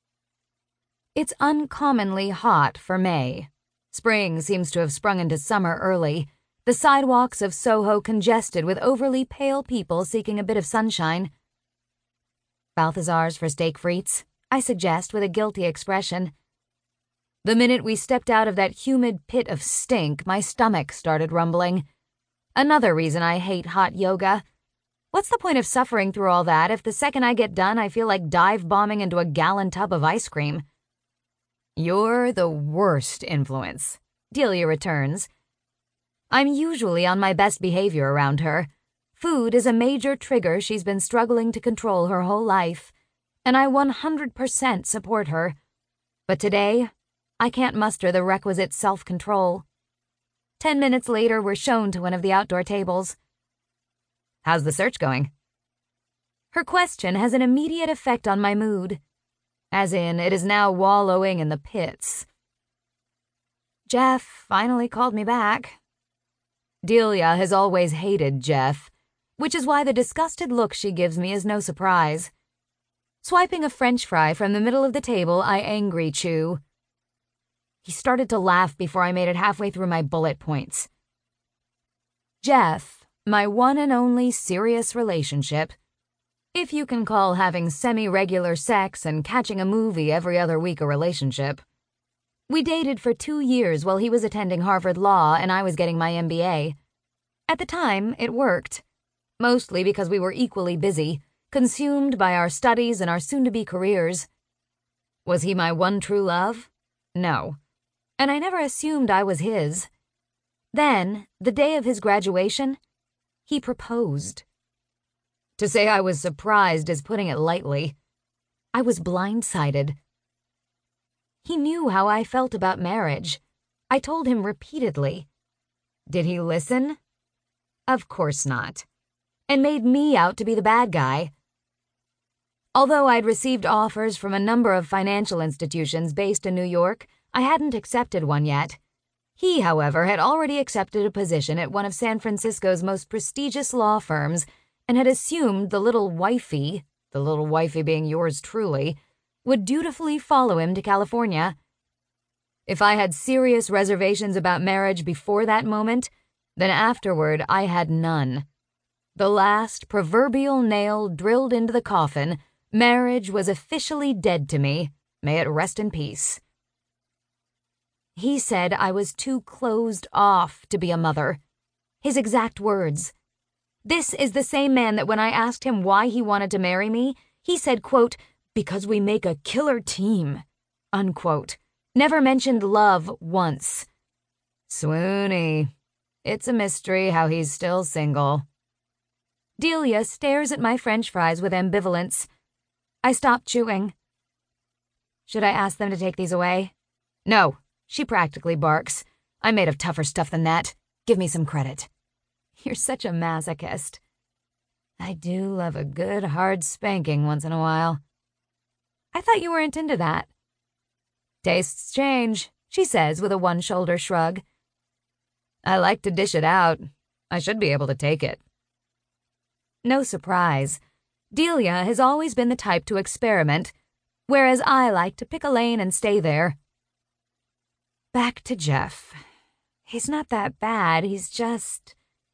It's uncommonly hot for May. Spring seems to have sprung into summer early, the sidewalks of Soho congested with overly pale people seeking a bit of sunshine. "Balthazar's for steak frites," I suggest with a guilty expression. The minute we stepped out of that humid pit of stink, my stomach started rumbling. Another reason I hate hot yoga. What's the point of suffering through all that if the second I get done I feel like dive-bombing into a gallon tub of ice cream? "You're the worst influence," Delia returns. I'm usually on my best behavior around her. Food is a major trigger she's been struggling to control her whole life, and I one hundred percent support her. But today, I can't muster the requisite self-control. Ten minutes later, we're shown to one of the outdoor tables. "How's the search going?" Her question has an immediate effect on my mood. As in, it is now wallowing in the pits. Jeff finally called me back. Delia has always hated Jeff, which is why the disgusted look she gives me is no surprise. Swiping a French fry from the middle of the table, I angry chew. He started to laugh before I made it halfway through my bullet points. Jeff, my one and only serious relationship, if you can call having semi-regular sex and catching a movie every other week a relationship. We dated for two years while he was attending Harvard Law and I was getting my M B A. At the time, it worked, mostly because we were equally busy, consumed by our studies and our soon-to-be careers. Was he my one true love? No. And I never assumed I was his. Then, the day of his graduation, he proposed. To say I was surprised is putting it lightly. I was blindsided. He knew how I felt about marriage. I told him repeatedly. Did he listen? Of course not. And made me out to be the bad guy. Although I'd received offers from a number of financial institutions based in New York, I hadn't accepted one yet. He, however, had already accepted a position at one of San Francisco's most prestigious law firms and had assumed the little wifey, the little wifey being yours truly, would dutifully follow him to California. If I had serious reservations about marriage before that moment, then afterward I had none. The last proverbial nail drilled into the coffin, marriage was officially dead to me. May it rest in peace. He said I was too closed off to be a mother. His exact words. This is the same man that when I asked him why he wanted to marry me, he said, quote, "Because we make a killer team," unquote. Never mentioned love once. Swoony. It's a mystery how he's still single. Delia stares at my French fries with ambivalence. I stop chewing. Should I ask them to take these away? No, she practically barks. I'm made of tougher stuff than that. Give me some credit. You're such a masochist. I do love a good hard spanking once in a while. I thought you weren't into that. Tastes change, she says with a one-shoulder shrug. I like to dish it out. I should be able to take it. No surprise. Delia has always been the type to experiment, whereas I like to pick a lane and stay there. Back to Jeff. He's not that bad, he's just...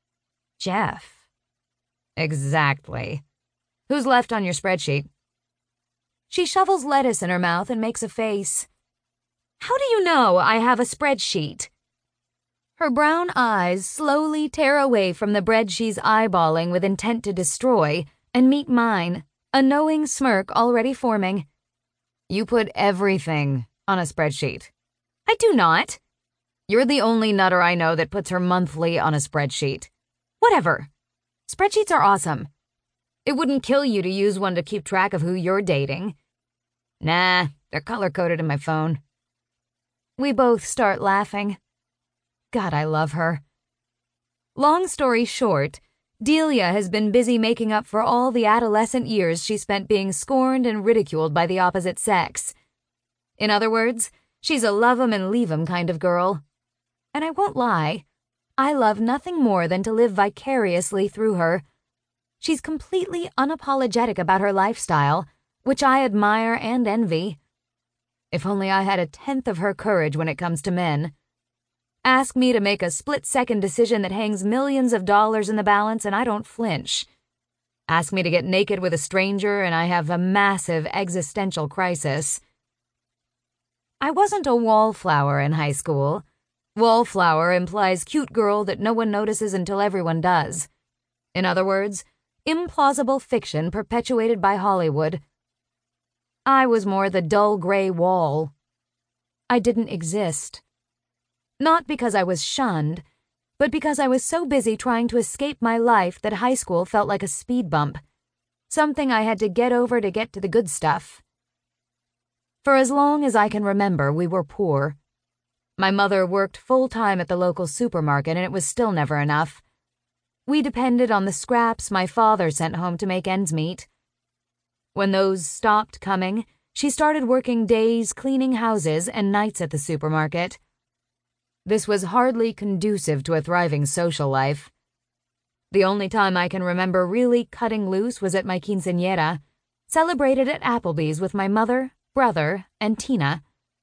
Jeff. Exactly. Who's left on your spreadsheet? She shovels lettuce in her mouth and makes a face. How do you know I have a spreadsheet? Her brown eyes slowly tear away from the bread she's eyeballing with intent to destroy and meet mine, a knowing smirk already forming. You put everything on a spreadsheet. I do not. You're the only nutter I know that puts her monthly on a spreadsheet. Whatever. Spreadsheets are awesome. It wouldn't kill you to use one to keep track of who you're dating. Nah, they're color-coded in my phone. We both start laughing. God, I love her. Long story short, Delia has been busy making up for all the adolescent years she spent being scorned and ridiculed by the opposite sex. In other words, she's a love 'em and leave 'em kind of girl. And I won't lie, I love nothing more than to live vicariously through her. She's completely unapologetic about her lifestyle, which I admire and envy. If only I had a tenth of her courage when it comes to men. Ask me to make a split-second decision that hangs millions of dollars in the balance and I don't flinch. Ask me to get naked with a stranger and I have a massive existential crisis. I wasn't a wallflower in high school. Wallflower implies cute girl that no one notices until everyone does. In other words, implausible fiction perpetuated by Hollywood. I was more the dull gray wall. I didn't exist. Not because I was shunned, but because I was so busy trying to escape my life that high school felt like a speed bump, something I had to get over to get to the good stuff. For as long as I can remember, we were poor. My mother worked full-time at the local supermarket and it was still never enough. We depended on the scraps my father sent home to make ends meet. When those stopped coming, she started working days cleaning houses and nights at the supermarket. This was hardly conducive to a thriving social life. The only time I can remember really cutting loose was at my quinceañera, celebrated at Applebee's with my mother, brother, and Tina.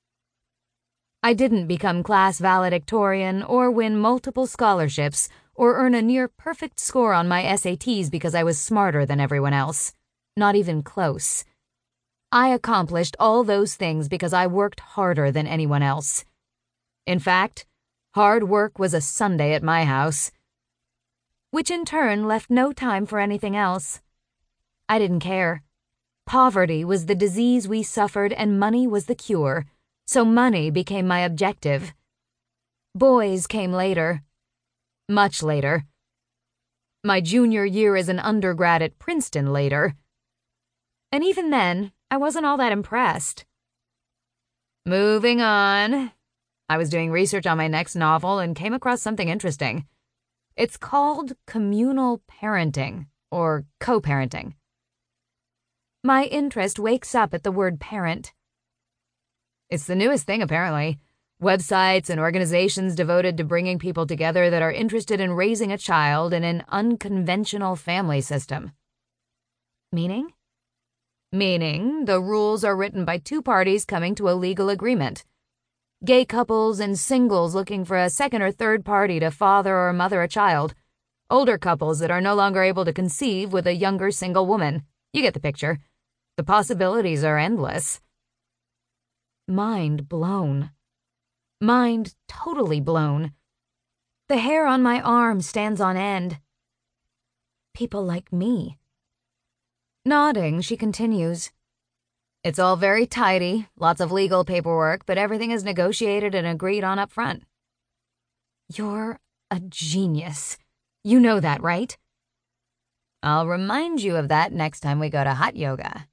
I didn't become class valedictorian or win multiple scholarships or earn a near-perfect score on my S A Ts because I was smarter than everyone else. Not even close. I accomplished all those things because I worked harder than anyone else. In fact, hard work was a Sunday at my house, which in turn left no time for anything else. I didn't care. Poverty was the disease we suffered and money was the cure, so money became my objective. Boys came later. Much later. My junior year as an undergrad at Princeton later. And even then, I wasn't all that impressed. Moving on. I was doing research on my next novel and came across something interesting. It's called communal parenting, or co-parenting. My interest wakes up at the word parent. It's the newest thing, apparently. Websites and organizations devoted to bringing people together that are interested in raising a child in an unconventional family system. Meaning? Meaning, the rules are written by two parties coming to a legal agreement. Gay couples and singles looking for a second or third party to father or mother a child. Older couples that are no longer able to conceive with a younger single woman. You get the picture. The possibilities are endless. Mind blown. Mind totally blown. The hair on my arm stands on end. People like me. Nodding, she continues. It's all very tidy, lots of legal paperwork, but everything is negotiated and agreed on up front. You're a genius. You know that, right? I'll remind you of that next time we go to hot yoga.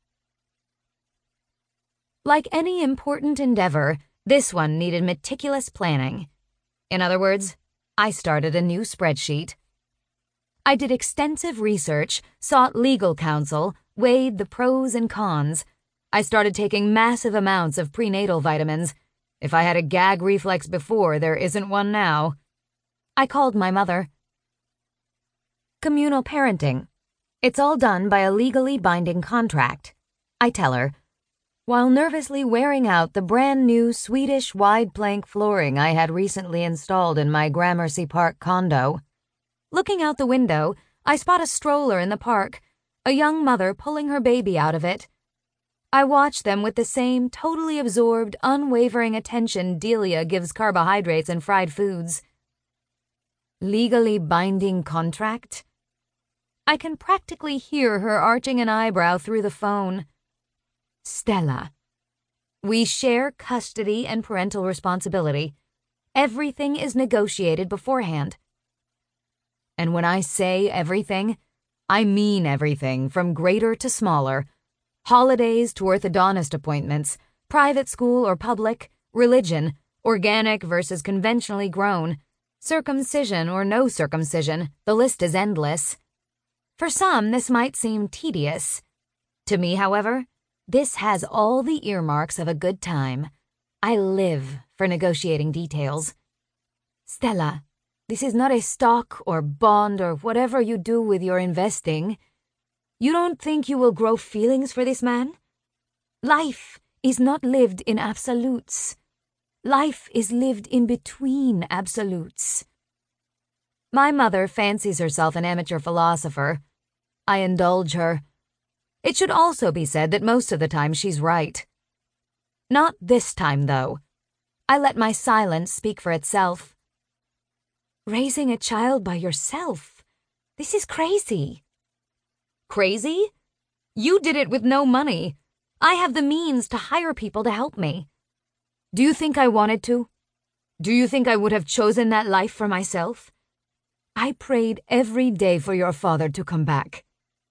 Like any important endeavor, this one needed meticulous planning. In other words, I started a new spreadsheet. I did extensive research, sought legal counsel, weighed the pros and cons. I started taking massive amounts of prenatal vitamins. If I had a gag reflex before, there isn't one now. I called my mother. Communal parenting. It's all done by a legally binding contract. I tell her, while nervously wearing out the brand new Swedish wide plank flooring I had recently installed in my Gramercy Park condo. Looking out the window, I spot a stroller in the park, a young mother pulling her baby out of it. I watch them with the same totally absorbed, unwavering attention Delia gives carbohydrates and fried foods. Legally binding contract? I can practically hear her arching an eyebrow through the phone. Stella. We share custody and parental responsibility. Everything is negotiated beforehand. And when I say everything, I mean everything from greater to smaller. Holidays to orthodontist appointments, private school or public, religion, organic versus conventionally grown, circumcision or no circumcision, the list is endless. For some, this might seem tedious. To me, however, this has all the earmarks of a good time. I live for negotiating details. Stella, this is not a stock or bond or whatever you do with your investing. You don't think you will grow feelings for this man? Life is not lived in absolutes. Life is lived in between absolutes. My mother fancies herself an amateur philosopher. I indulge her. It should also be said that most of the time she's right. Not this time, though. I let my silence speak for itself. Raising a child by yourself? This is crazy. Crazy? You did it with no money. I have the means to hire people to help me. Do you think I wanted to? Do you think I would have chosen that life for myself? I prayed every day for your father to come back.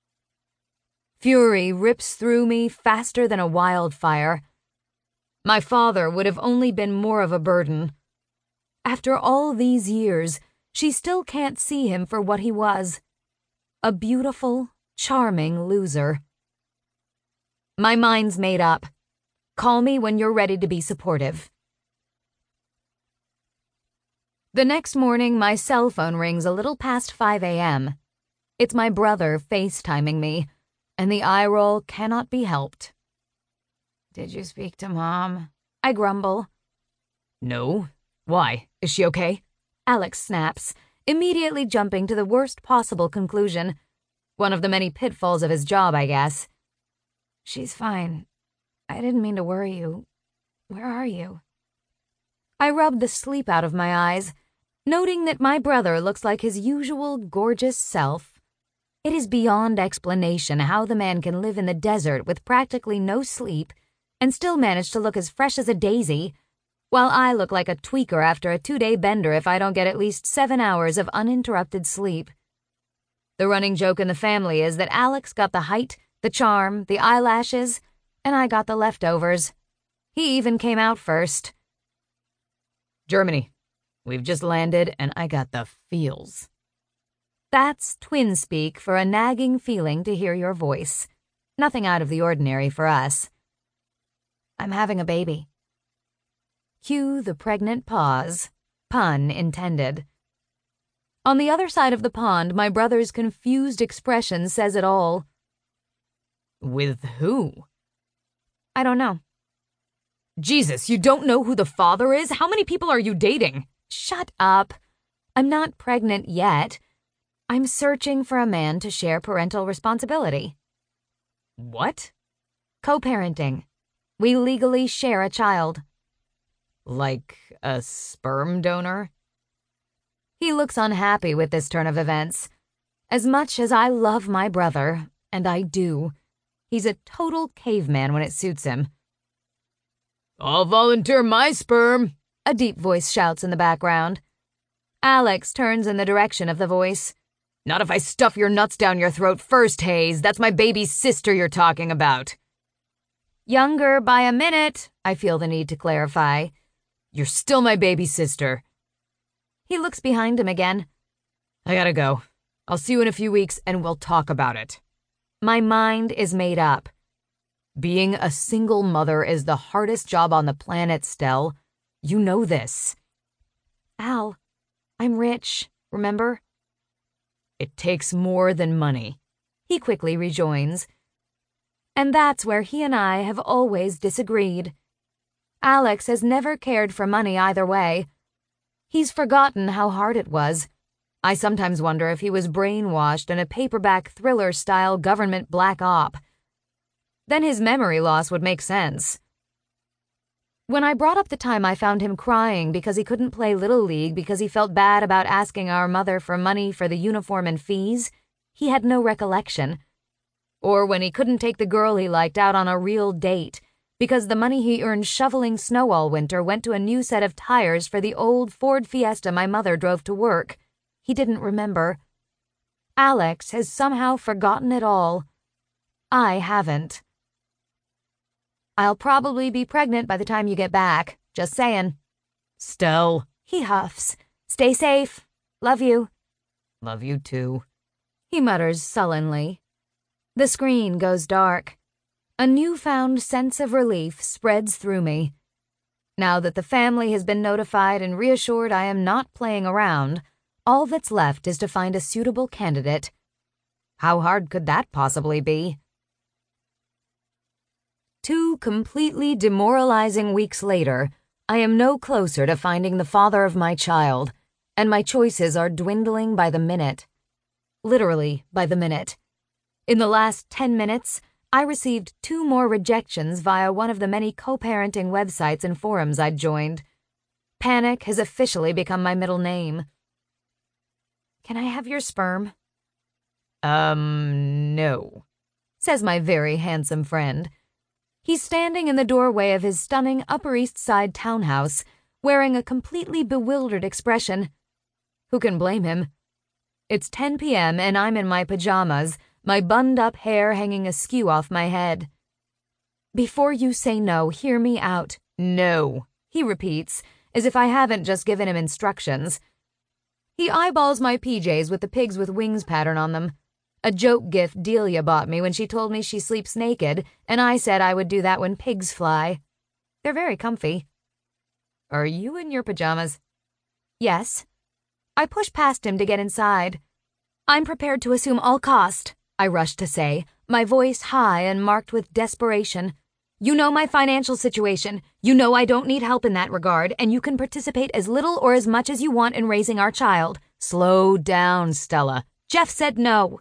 Fury rips through me faster than a wildfire. My father would have only been more of a burden. After all these years, she still can't see him for what he was. A beautiful, charming loser. My mind's made up. Call me when you're ready to be supportive. The next morning, my cell phone rings a little past five a.m. It's my brother FaceTiming me, and the eye roll cannot be helped. Did you speak to Mom? I grumble. No. Why? Is she okay? Alex snaps, immediately jumping to the worst possible conclusion. One of the many pitfalls of his job, I guess. She's fine. I didn't mean to worry you. Where are you? I rub the sleep out of my eyes, noting that my brother looks like his usual gorgeous self. It is beyond explanation how the man can live in the desert with practically no sleep and still manage to look as fresh as a daisy, while I look like a tweaker after a two-day bender if I don't get at least seven hours of uninterrupted sleep. The running joke in the family is that Alex got the height, the charm, the eyelashes, and I got the leftovers. He even came out first. Germany. We've just landed, and I got the feels. That's twin speak for a nagging feeling to hear your voice. Nothing out of the ordinary for us. I'm having a baby. Cue the pregnant pause. Pun intended. On the other side of the pond, my brother's confused expression says it all. With who? I don't know. Jesus, you don't know who the father is? How many people are you dating? Shut up. I'm not pregnant yet. I'm searching for a man to share parental responsibility. What? Co-parenting. We legally share a child. Like a sperm donor? He looks unhappy with this turn of events. As much as I love my brother, and I do, he's a total caveman when it suits him. I'll volunteer my sperm, a deep voice shouts in the background. Alex turns in the direction of the voice. Not if I stuff your nuts down your throat first, Hayes. That's my baby's sister you're talking about. Younger by a minute, I feel the need to clarify. You're still my baby sister. He looks behind him again. I gotta go. I'll see you in a few weeks and we'll talk about it. My mind is made up. Being a single mother is the hardest job on the planet, Stell. You know this. Al, I'm rich, remember? It takes more than money, he quickly rejoins. And that's where he and I have always disagreed. Alex has never cared for money either way. He's forgotten how hard it was. I sometimes wonder if he was brainwashed in a paperback thriller-style government black op. Then his memory loss would make sense. When I brought up the time I found him crying because he couldn't play Little League because he felt bad about asking our mother for money for the uniform and fees, he had no recollection. Or when he couldn't take the girl he liked out on a real date because the money he earned shoveling snow all winter went to a new set of tires for the old Ford Fiesta my mother drove to work. He didn't remember. Alex has somehow forgotten it all. I haven't. I'll probably be pregnant by the time you get back. Just saying. Stell, he huffs. Stay safe. Love you. Love you too, he mutters sullenly. The screen goes dark. A newfound sense of relief spreads through me. Now that the family has been notified and reassured I am not playing around, all that's left is to find a suitable candidate. How hard could that possibly be? Two completely demoralizing weeks later, I am no closer to finding the father of my child, and my choices are dwindling by the minute. Literally by the minute. In the last ten minutes, I received two more rejections via one of the many co-parenting websites and forums I'd joined. Panic has officially become my middle name. Can I have your sperm? Um, no, says my very handsome friend. He's standing in the doorway of his stunning Upper East Side townhouse, wearing a completely bewildered expression. Who can blame him? It's ten p.m. and I'm in my pajamas, my bunned-up hair hanging askew off my head. Before you say no, hear me out. No, he repeats, as if I haven't just given him instructions. He eyeballs my P Js with the pigs with wings pattern on them. A joke gift Delia bought me when she told me she sleeps naked, and I said I would do that when pigs fly. They're very comfy. Are you in your pajamas? Yes. I push past him to get inside. I'm prepared to assume all cost, I rush to say, my voice high and marked with desperation. You know my financial situation. You know I don't need help in that regard, and you can participate as little or as much as you want in raising our child. Slow down, Stella. Jeff said no.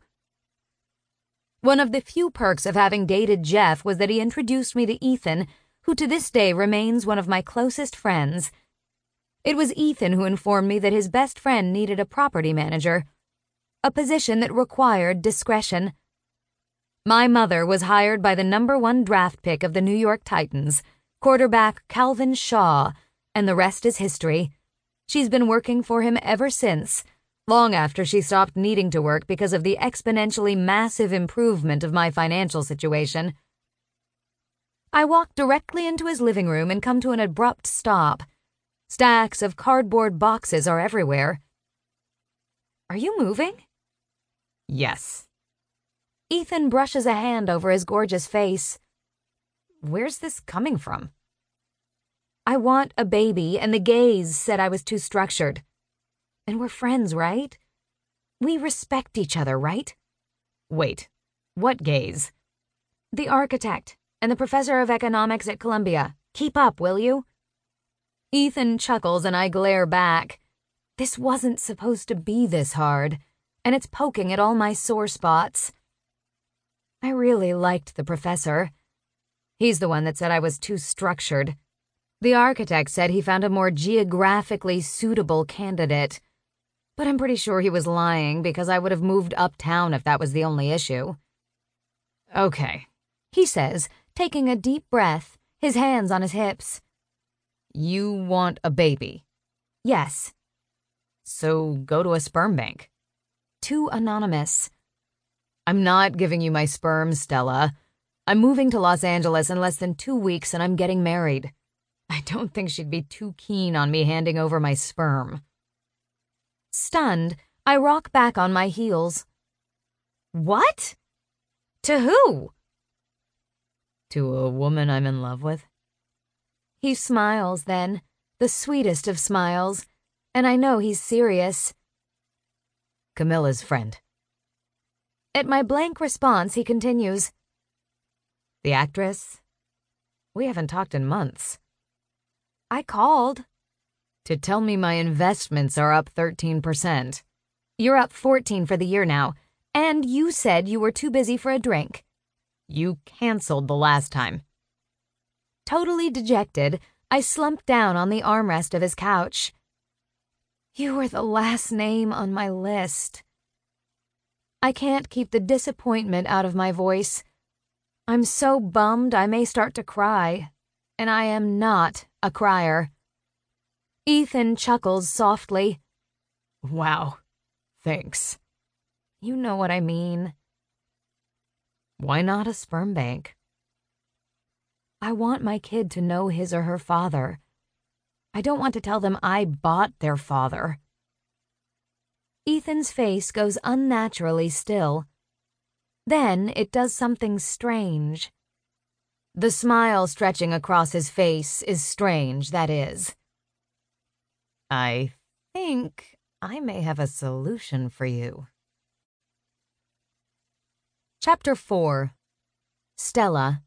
One of the few perks of having dated Jeff was that he introduced me to Ethan, who to this day remains one of my closest friends. It was Ethan who informed me that his best friend needed a property manager, a position that required discretion. My mother was hired by the number one draft pick of the New York Titans, quarterback Calvin Shaw, and the rest is history. She's been working for him ever since, long after she stopped needing to work because of the exponentially massive improvement of my financial situation. I walk directly into his living room and come to an abrupt stop. Stacks of cardboard boxes are everywhere. Are you moving? Yes. Ethan brushes a hand over his gorgeous face. Where's this coming from? I want a baby, and the gays said I was too structured. And we're friends, right? We respect each other, right? Wait, what gays? The architect and the professor of economics at Columbia. Keep up, will you? Ethan chuckles and I glare back. This wasn't supposed to be this hard, and it's poking at all my sore spots. I really liked the professor. He's the one that said I was too structured. The architect said he found a more geographically suitable candidate. But I'm pretty sure he was lying because I would have moved uptown if that was the only issue. Okay, he says, taking a deep breath, his hands on his hips. You want a baby? Yes. So go to a sperm bank. Too anonymous. I'm not giving you my sperm, Stella. I'm moving to Los Angeles in less than two weeks and I'm getting married. I don't think she'd be too keen on me handing over my sperm. Stunned, I rock back on my heels. What? To who? To a woman I'm in love with. He smiles then, the sweetest of smiles, and I know he's serious. Camilla's friend. At my blank response, he continues. The actress? We haven't talked in months. I called. To tell me my investments are up thirteen percent. You're up fourteen for the year now, and you said you were too busy for a drink. You canceled the last time. Totally dejected, I slumped down on the armrest of his couch. You were the last name on my list. I can't keep the disappointment out of my voice. I'm so bummed I may start to cry, and I am not a crier. Ethan chuckles softly. Wow, thanks. You know what I mean. Why not a sperm bank? I want my kid to know his or her father. I don't want to tell them I bought their father. Ethan's face goes unnaturally still. Then it does something strange. The smile stretching across his face is strange, that is. I think I may have a solution for you. Chapter four. Stella.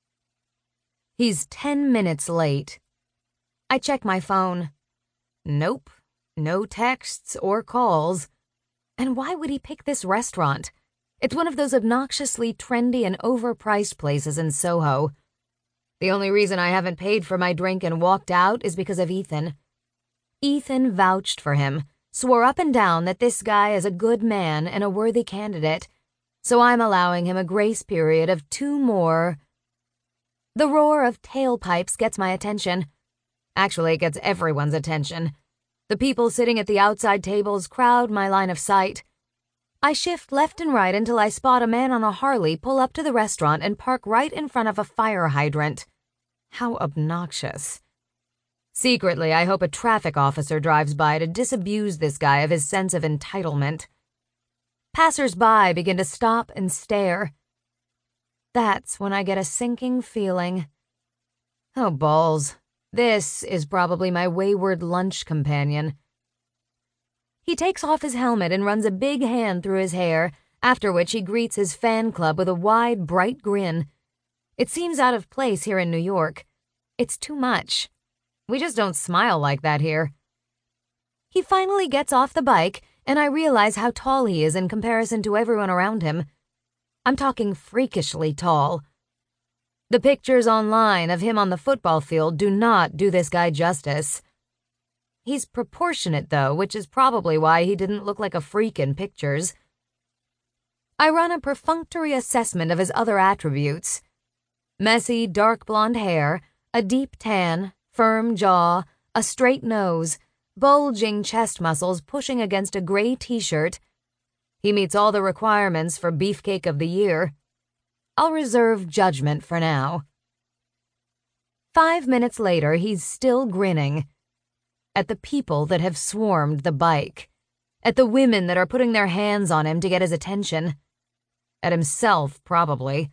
He's ten minutes late. I check my phone. Nope, no texts or calls. And why would he pick this restaurant? It's one of those obnoxiously trendy and overpriced places in Soho. The only reason I haven't paid for my drink and walked out is because of Ethan. Ethan vouched for him, swore up and down that this guy is a good man and a worthy candidate, so I'm allowing him a grace period of two more. The roar of tailpipes gets my attention. Actually, it gets everyone's attention. The people sitting at the outside tables crowd my line of sight. I shift left and right until I spot a man on a Harley pull up to the restaurant and park right in front of a fire hydrant. How obnoxious. Secretly, I hope a traffic officer drives by to disabuse this guy of his sense of entitlement. Passers-by begin to stop and stare. That's when I get a sinking feeling. Oh, balls. This is probably my wayward lunch companion. He takes off his helmet and runs a big hand through his hair, after which he greets his fan club with a wide, bright grin. It seems out of place here in New York. It's too much. We just don't smile like that here. He finally gets off the bike, and I realize how tall he is in comparison to everyone around him. I'm talking freakishly tall. The pictures online of him on the football field do not do this guy justice. He's proportionate, though, which is probably why he didn't look like a freak in pictures. I run a perfunctory assessment of his other attributes. Messy, dark blonde hair, a deep tan, firm jaw, a straight nose, bulging chest muscles pushing against a gray t-shirt. He meets all the requirements for Beefcake of the Year. I'll reserve judgment for now. Five minutes later, he's still grinning. At the people that have swarmed the bike. At the women that are putting their hands on him to get his attention. At himself, probably.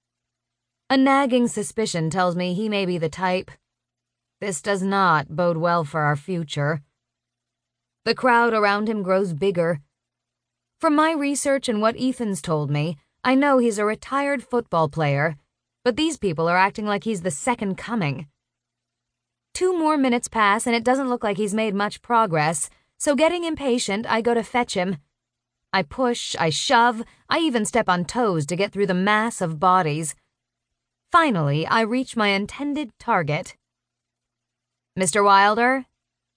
A nagging suspicion tells me he may be the type. This does not bode well for our future. The crowd around him grows bigger. From my research and what Ethan's told me, I know he's a retired football player, but these people are acting like he's the second coming. Two more minutes pass and it doesn't look like he's made much progress, so getting impatient, I go to fetch him. I push, I shove, I even step on toes to get through the mass of bodies. Finally, I reach my intended target. Mister Wilder?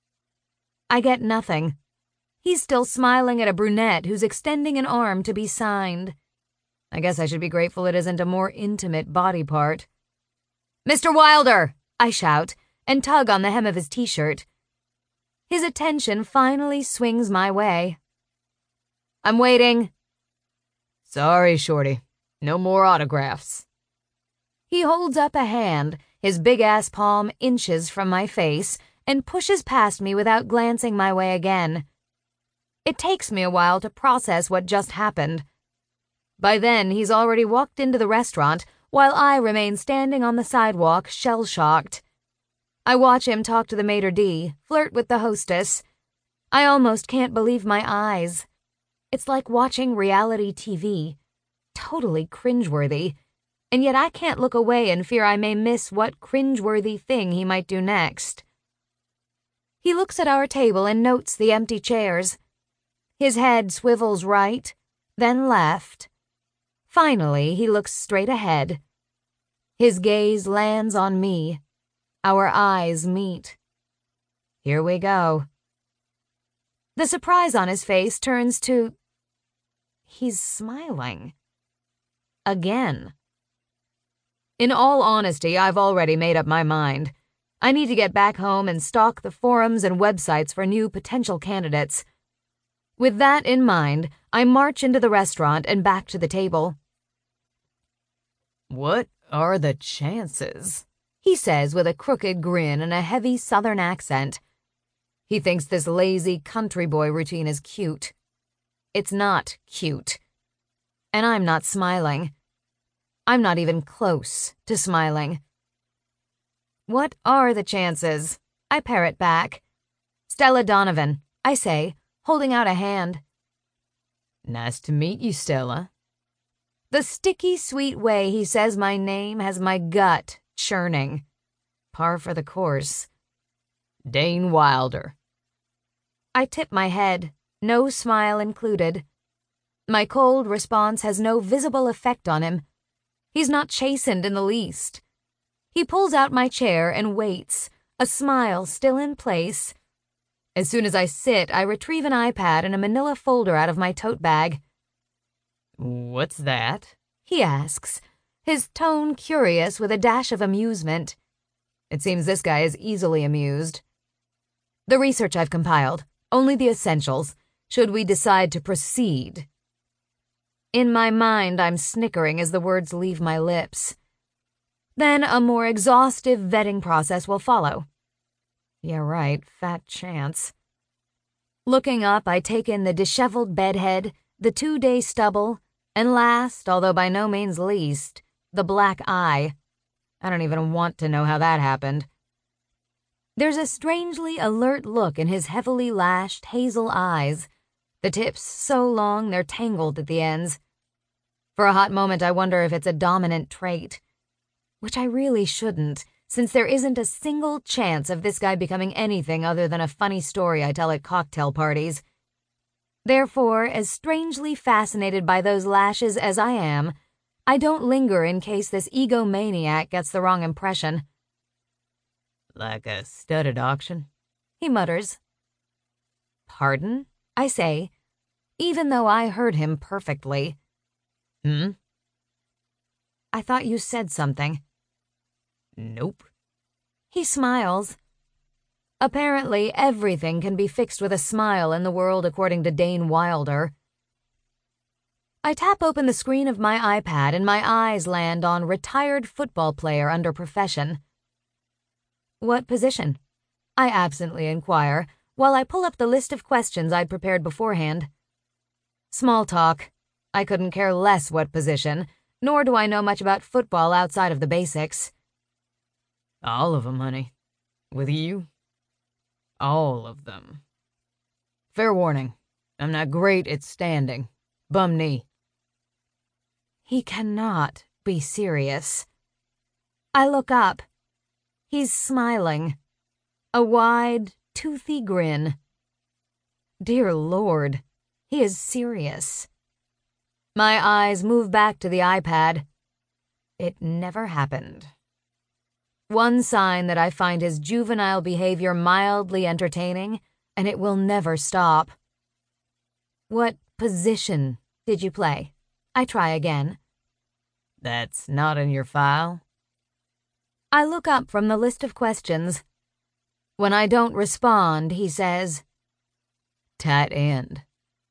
I get nothing. He's still smiling at a brunette who's extending an arm to be signed. I guess I should be grateful it isn't a more intimate body part. Mister Wilder! I shout, and tug on the hem of his t-shirt. His attention finally swings my way. "I'm waiting." "Sorry, Shorty. No more autographs." He holds up a hand, his big-ass palm inches from my face, and pushes past me without glancing my way again. It takes me a while to process what just happened. By then, he's already walked into the restaurant, while I remain standing on the sidewalk, shell-shocked. I watch him talk to the maitre d', flirt with the hostess. I almost can't believe my eyes. It's like watching reality T V. Totally cringeworthy. And yet I can't look away in fear I may miss what cringeworthy thing he might do next. He looks at our table and notes the empty chairs. His head swivels right, then left. Finally, he looks straight ahead. His gaze lands on me. Our eyes meet. Here we go. The surprise on his face turns to... He's smiling. Again. In all honesty, I've already made up my mind. I need to get back home and stalk the forums and websites for new potential candidates. With that in mind, I march into the restaurant and back to the table. "What are the chances?" he says with a crooked grin and a heavy southern accent. He thinks this lazy country boy routine is cute. It's not cute. And I'm not smiling. I'm not even close to smiling. "What are the chances?" I parrot back. "Stella Donovan," I say, holding out a hand. "Nice to meet you, Stella." The sticky, sweet way he says my name has my gut churning. Par for the course. "Dane Wilder." I tip my head, no smile included. My cold response has no visible effect on him. He's not chastened in the least. He pulls out my chair and waits, a smile still in place. As soon as I sit, I retrieve an iPad and a manila folder out of my tote bag. "What's that?" he asks, his tone curious with a dash of amusement. It seems this guy is easily amused. "The research I've compiled, only the essentials, should we decide to proceed." In my mind, I'm snickering as the words leave my lips. Then a more exhaustive vetting process will follow. Yeah, right, fat chance. Looking up, I take in the disheveled bedhead, the two-day stubble, and last, although by no means least, the black eye. I don't even want to know how that happened. There's a strangely alert look in his heavily lashed hazel eyes, the tips so long they're tangled at the ends. For a hot moment, I wonder if it's a dominant trait. Which I really shouldn't, since there isn't a single chance of this guy becoming anything other than a funny story I tell at cocktail parties. Therefore, as strangely fascinated by those lashes as I am, I don't linger in case this egomaniac gets the wrong impression. "Like a studded auction?" he mutters. "Pardon?" I say, even though I heard him perfectly. "Hmm?" "I thought you said something." "Nope." He smiles. Apparently, everything can be fixed with a smile in the world according to Dane Wilder. I tap open the screen of my iPad and my eyes land on retired football player under profession. "What position?" I absently inquire, while I pull up the list of questions I'd prepared beforehand. Small talk. I couldn't care less what position, nor do I know much about football outside of the basics. "All of them, honey. With you, all of them. Fair warning, I'm not great at standing. Bum knee." He cannot be serious. I look up. He's smiling. A wide, toothy grin. Dear Lord, he is serious. My eyes move back to the iPad. It never happened. One sign that I find his juvenile behavior mildly entertaining, and it will never stop. "What position did you play?" I try again. "That's not in your file?" I look up from the list of questions. When I don't respond, he says, "Tight end."